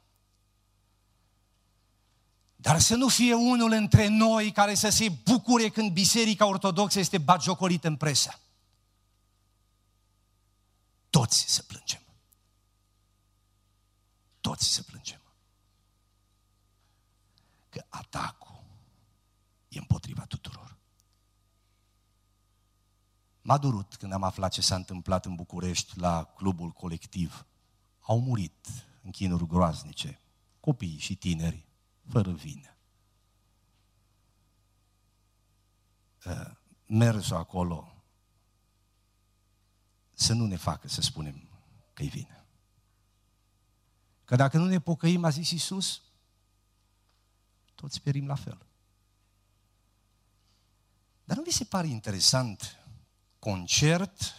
Dar să nu fie unul între noi care să se bucure când Biserica Ortodoxă este batjocorită în presă. Toți să plângem. Toți să plângem. Că atacul e împotriva tuturor. M-a durut când am aflat ce s-a întâmplat în București la clubul colectiv. Au murit în chinuri groaznice copiii și tineri fără vină. Mersul acolo să nu ne facă să spunem că-i vină. Că dacă nu ne pocăim, a zis Iisus, toți perim la fel. Dar nu vi se pare interesant concert,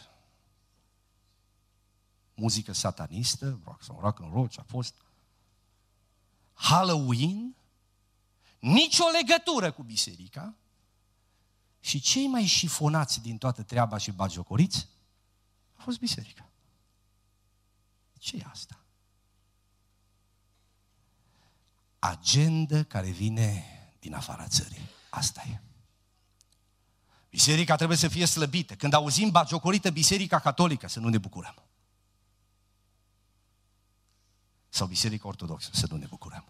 muzică satanistă, rock sau rock and roll, ce a fost, Halloween, nicio legătură cu biserica și cei mai șifonați din toată treaba și bagiocoriți a fost biserica. Ce e asta? Agenda care vine din afara țării. Asta e. Biserica trebuie să fie slăbită. Când auzim bagiocorită Biserica Catolică, să nu ne bucurăm. Sau Biserica Ortodoxă, să nu ne bucurăm.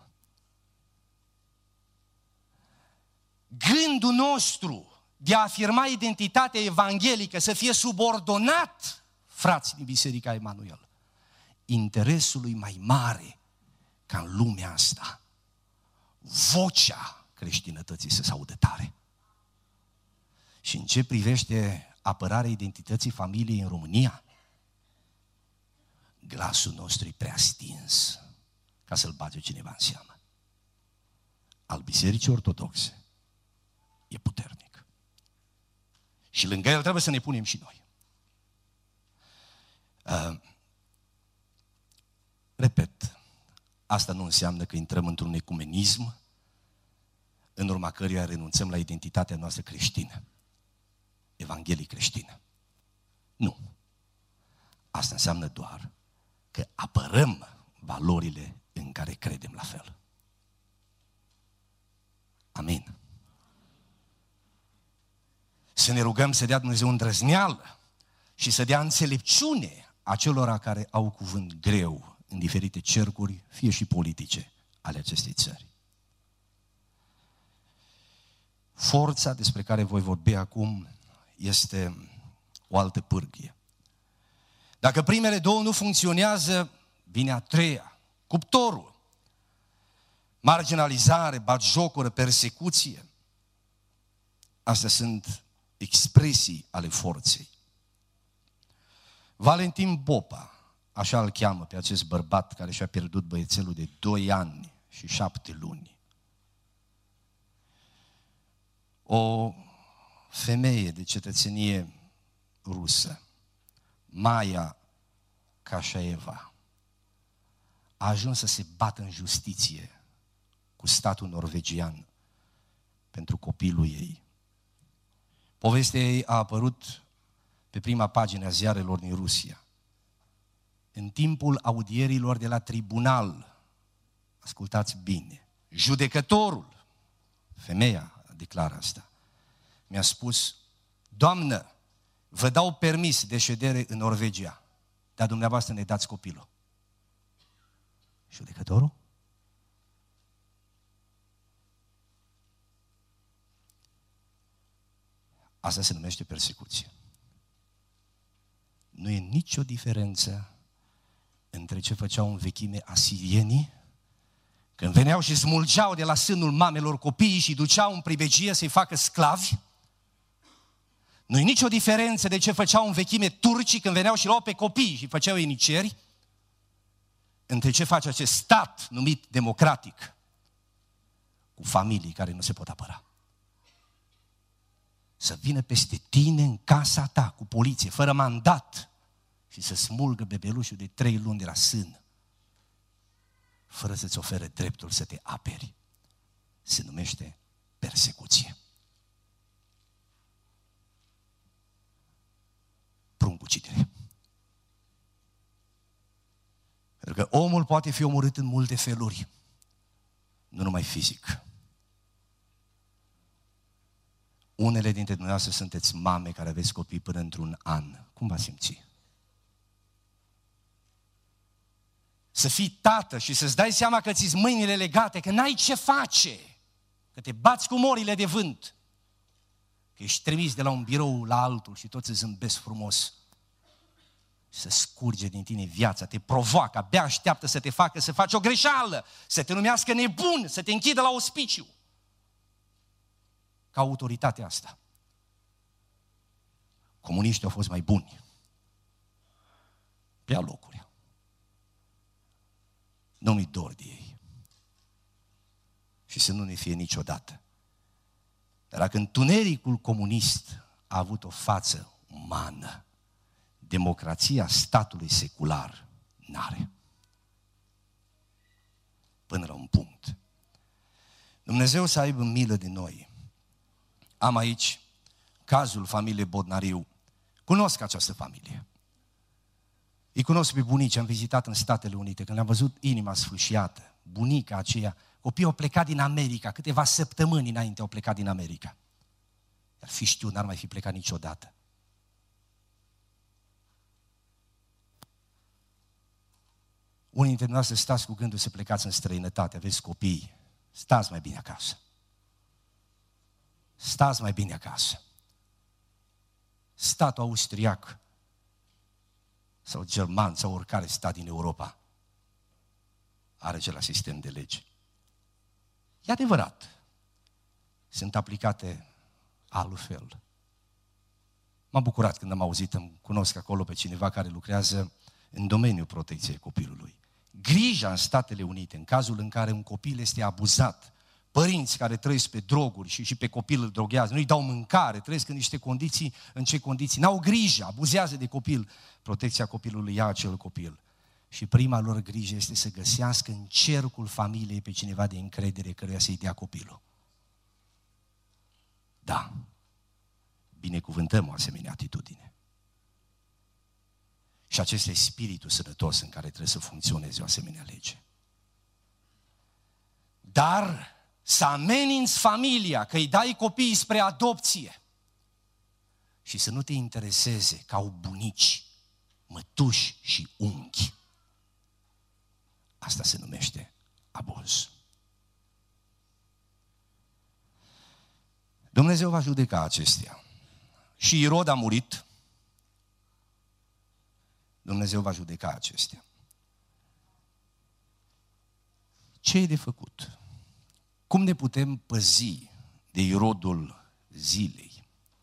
Gândul nostru de a afirma identitatea evanghelică să fie subordonat, frații din Biserica Emanuel, interesului mai mare ca în lumea asta vocea creștinătății să se audă tare. Și în ce privește apărarea identității familiei în România, glasul nostru e prea stins ca să-l bage cineva în seamă. Al Bisericii Ortodoxe e puternic. Și lângă el trebuie să ne punem și noi. Uh, repet, asta nu înseamnă că intrăm într-un ecumenism în urma căruia renunțăm la identitatea noastră creștină, evanghelic creștină. Nu. Asta înseamnă doar că apărăm valorile în care credem la fel. Amin. Să ne rugăm să dea Dumnezeu îndrăzneală și să dea înțelepciune acelora care au cuvânt greu în diferite cercuri, fie și politice, ale acestei țări. Forța despre care voi vorbi acum este o altă pârghie. Dacă primele două nu funcționează, vine a treia, cuptorul. Marginalizare, batjocură, persecuție. Astea sunt expresii ale forței. Valentin Popa, așa îl cheamă pe acest bărbat care și-a pierdut băiețelul de doi ani și șapte luni. O femeie de cetățenie rusă, Maia Cașaeva, a ajuns să se bată în justiție cu statul norvegian pentru copilul ei. Povestea ei a apărut pe prima pagină a ziarelor din Rusia. În timpul audierilor de la tribunal, ascultați bine, judecătorul, femeia declară asta, mi-a spus: Doamnă, vă dau permis de ședere în Norvegia, dar dumneavoastră ne dați copilul. Judecătorul? Asta se numește persecuție. Nu e nicio diferență între ce făceau în vechime asirienii, când veneau și smulgeau de la sânul mamelor copiii și duceau în pribegie să-i facă sclavi. Nu e nicio diferență de ce făceau în vechime turcii când veneau și luau pe copii și făceau ieniceri, între ce face acest stat numit democratic cu familii care nu se pot apăra. Să vină peste tine în casa ta cu poliție, fără mandat, și să smulgă bebelușul de trei luni de la sân, fără să-ți ofere dreptul să te aperi. Se numește persecuție. Pruncucidere. Pentru că omul poate fi omorât în multe feluri, nu numai fizic. Unele dintre dumneavoastră sunteți mame care aveți copii până într-un an. Cum v-ați simți? Să fii tată și să-ți dai seama că ți-s mâinile legate, că n-ai ce face, că te bați cu morile de vânt, că ești trimis de la un birou la altul și toți îți zâmbesc frumos. Să scurge din tine viața, te provoacă, abia așteaptă să te facă să faci o greșeală, să te numească nebun, să te închidă la ospiciu. Ca autoritatea asta. Comuniștii au fost mai buni. Pe locuri. Nu mi dor de ei. Și să nu ne fie niciodată. Dar dacă întunericul comunist a avut o față umană, democrația statului secular n-are. Până la un punct. Dumnezeu să aibă milă de noi. Am aici cazul familiei Bodnariu. Cunosc această familie. Îi cunosc pe bunici, am vizitat în Statele Unite, când le-am văzut inima sfâșiată, bunica aceea, copiii au plecat din America, câteva săptămâni înainte au plecat din America. Dar fi știu, n-ar mai fi plecat niciodată. Unii dintre noastre stați cu gândul să plecați în străinătate, aveți copii, stați mai bine acasă. Stați mai bine acasă. Statul austriac sau german sau oricare stat din Europa are același sistem de lege. E adevărat. Sunt aplicate altfel. M-am bucurat când am auzit, îmi cunosc acolo pe cineva care lucrează în domeniul protecției copilului. Grija în Statele Unite, în cazul în care un copil este abuzat, părinți care trăiesc pe droguri și, și pe copil îl droghează, nu-i dau mâncare, trăiesc în niște condiții, în ce condiții, n-au grijă, abuzează de copil, protecția copilului ia acel copil. Și prima lor grijă este să găsească în cercul familiei pe cineva de încredere căruia să-i dea copilul. Da, binecuvântăm o asemenea atitudine. Și acesta e spiritul sănătos în care trebuie să funcționeze o asemenea lege. Dar să ameninți familia că îi dai copiii spre adopție și să nu te intereseze că au bunici, mătuși și unchi. Asta se numește abuz. Dumnezeu va judeca acestea. Și Irod a murit, Dumnezeu va judeca acestea. Ce e de făcut? Cum ne putem păzi de irodul zilei?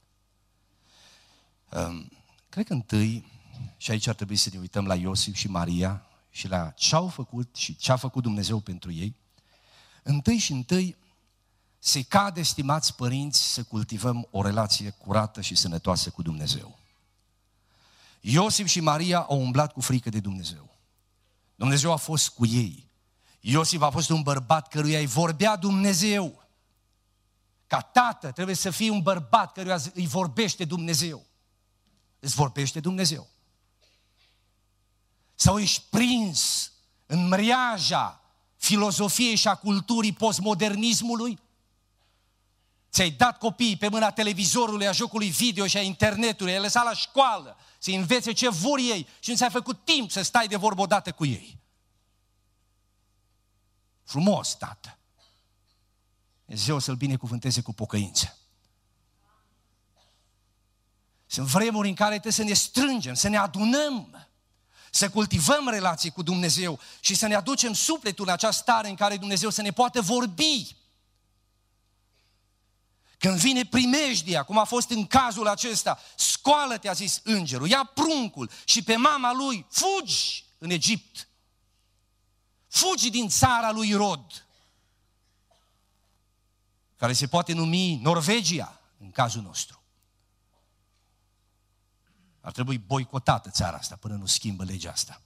Cred că întâi, și aici ar trebui să ne uităm la Iosif și Maria și la ce au făcut și ce a făcut Dumnezeu pentru ei, întâi și întâi se cade, stimați părinți, să cultivăm o relație curată și sănătoasă cu Dumnezeu. Iosif și Maria au umblat cu frică de Dumnezeu. Dumnezeu a fost cu ei. Iosif a fost un bărbat căruia îi vorbea Dumnezeu. Ca tată trebuie să fii un bărbat căruia îi vorbește Dumnezeu. Îți vorbește Dumnezeu. Sau ești prins în mreaja filozofiei și a culturii postmodernismului? Ți-ai dat copiii pe mâna televizorului, a jocului video și a internetului, ai lăsat la școală să învețe ce vor ei și nu ți-ai făcut timp să stai de vorbă odată cu ei. Frumos, tată. Dumnezeu să-l binecuvânteze cu pocăință. Sunt vremuri în care trebuie să ne strângem, să ne adunăm, să cultivăm relații cu Dumnezeu și să ne aducem sufletul în această stare în care Dumnezeu să ne poată vorbi. Când vine primejdia, cum a fost în cazul acesta, scoală-te, a zis îngerul, ia pruncul și pe mama lui, fugi în Egipt. Fugi din țara lui Irod, care se poate numi Norvegia în cazul nostru. Ar trebui boicotată țara asta până nu schimbă legea asta.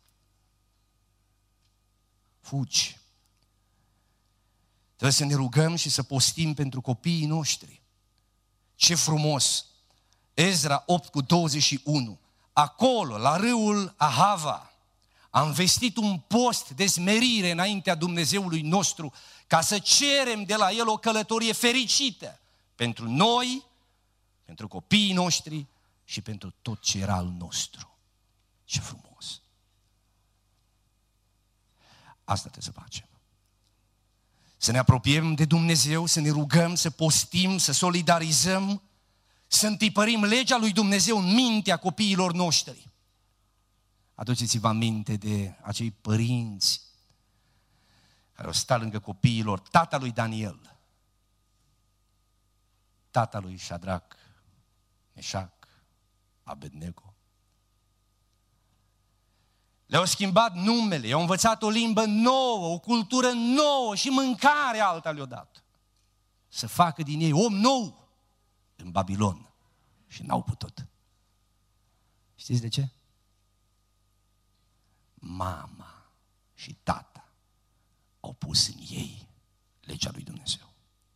Fugi. Trebuie să ne rugăm și să postim pentru copiii noștri. Ce frumos! Ezra opt cu douăzeci și unu. Acolo, la râul Ahava, am vestit un post de smerire înaintea Dumnezeului nostru ca să cerem de la El o călătorie fericită pentru noi, pentru copiii noștri și pentru tot ce era al nostru. Ce frumos! Asta trebuie să facem. Să ne apropiem de Dumnezeu, să ne rugăm, să postim, să solidarizăm, să întipărim legea lui Dumnezeu în mintea copiilor noștri. Aduceți-vă aminte de acei părinți care au stat lângă copiilor, tata lui Daniel, tata lui Șadrac, Meșac, Abednego. Le-au schimbat numele, i-au învățat o limbă nouă, o cultură nouă și mâncare alta le-au dat. Să facă din ei om nou în Babilon. Și n-au putut. Știți de ce? Mama și tata au pus în ei legea lui Dumnezeu.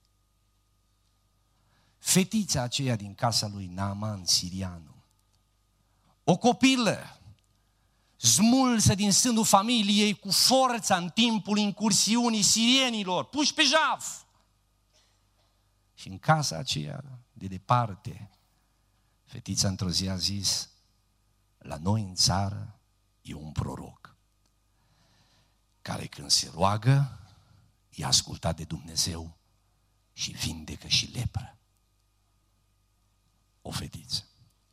Fetița aceea din casa lui Naaman, sirianul, o copilă smulsă din sânul familiei cu forța în timpul incursiunii sirienilor, puși pe jaf. Și în casa aceea, de departe, fetița într-o zi a zis, la noi în țară e un proroc care când se roagă, e ascultat de Dumnezeu și vindecă și lepră. O fetiță.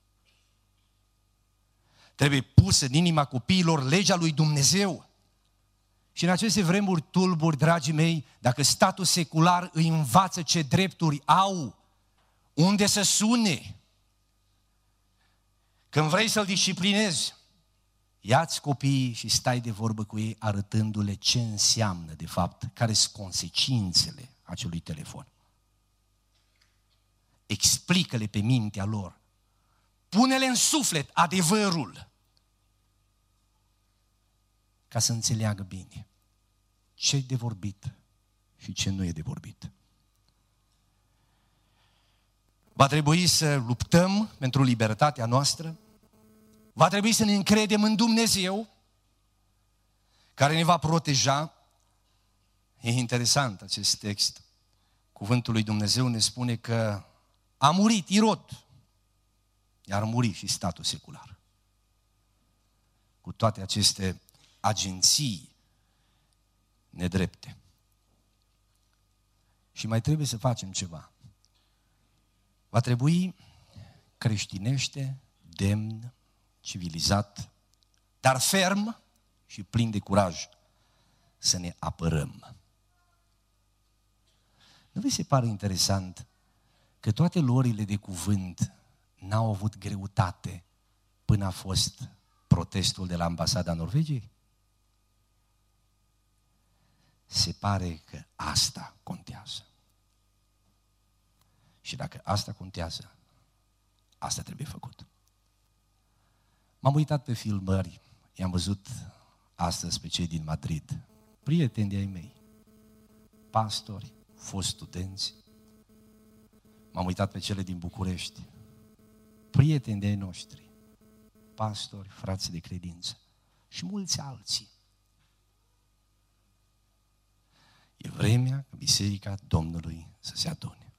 Trebuie pusă în inima copiilor legea lui Dumnezeu. Și în aceste vremuri tulburi, dragii mei, dacă statul secular îi învață ce drepturi au, unde să sune, când vrei să-l disciplinezi, ia-ți copiii și stai de vorbă cu ei arătându-le ce înseamnă, de fapt, care sunt consecințele acelui telefon. Explică-le pe mintea lor. Pune-le în suflet adevărul ca să înțeleagă bine ce e de vorbit și ce nu e de vorbit. Va trebui să luptăm pentru libertatea noastră, va trebui să ne încredem în Dumnezeu care ne va proteja. E interesant acest text. Cuvântul lui Dumnezeu ne spune că a murit Irod, iar muri și statul secular. Cu toate aceste agenții nedrepte. Și mai trebuie să facem ceva. Va trebui creștinește, demn, civilizat, dar ferm și plin de curaj să ne apărăm. Nu vi se pare interesant că toate luările de cuvânt n-au avut greutate până a fost protestul de la ambasada Norvegiei? Se pare că asta contează. Și dacă asta contează, asta trebuie făcut. M-am uitat pe filmări, i-am văzut astăzi pe cei din Madrid, prieteni de-ai mei, pastori, foști studenți. M-am uitat pe cele din București, prieteni de-ai noștri, pastori, frați de credință și mulți alții. E vremea ca Biserica Domnului să se adune.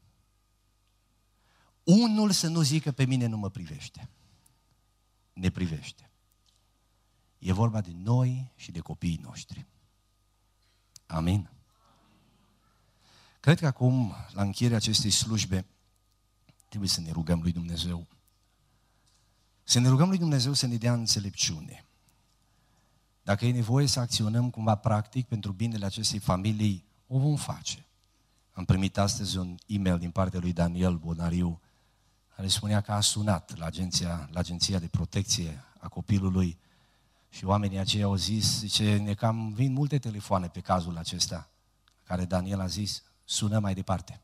Unul să nu zică pe mine nu mă privește. Ne privește. E vorba de noi și de copiii noștri. Amin. Cred că acum, la încheierea acestei slujbe, trebuie să ne rugăm lui Dumnezeu. Să ne rugăm lui Dumnezeu să ne dea înțelepciune. Dacă e nevoie să acționăm cumva practic pentru binele acestei familii, o vom face. Am primit astăzi un e-mail din partea lui Daniel Bonariu, care spunea că a sunat la agenția, la agenția de protecție a copilului și oamenii aceia au zis, zice, ne cam vin multe telefoane pe cazul acesta, care Daniel a zis, sună mai departe.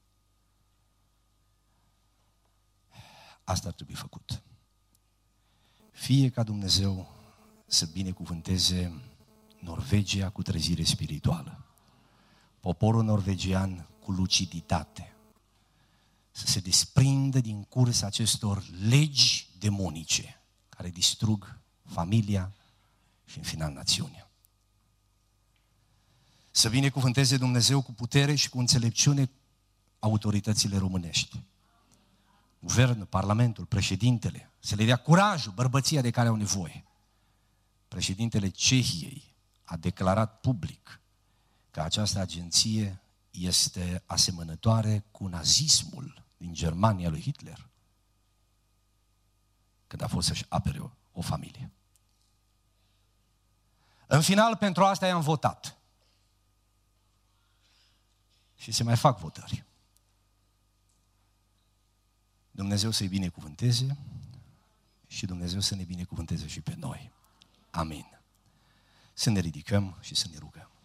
Asta ar trebui făcut. Fie ca Dumnezeu să binecuvânteze Norvegia cu trezire spirituală, poporul norvegian cu luciditate, să se desprindă din cursa acestor legi demonice care distrug familia și în final națiunea. Să binecuvânteze Dumnezeu cu putere și cu înțelepciune autoritățile românești. Guvernul, Parlamentul, președintele, să le dea curajul, bărbăția de care au nevoie. Președintele Cehiei a declarat public că această agenție este asemănătoare cu nazismul din Germania lui Hitler, când a fost să-și apere o, o familie. În final, pentru asta i-am votat. Și se mai fac votări. Dumnezeu să-i binecuvânteze și Dumnezeu să ne binecuvânteze și pe noi. Amin. Să ne ridicăm și să ne rugăm.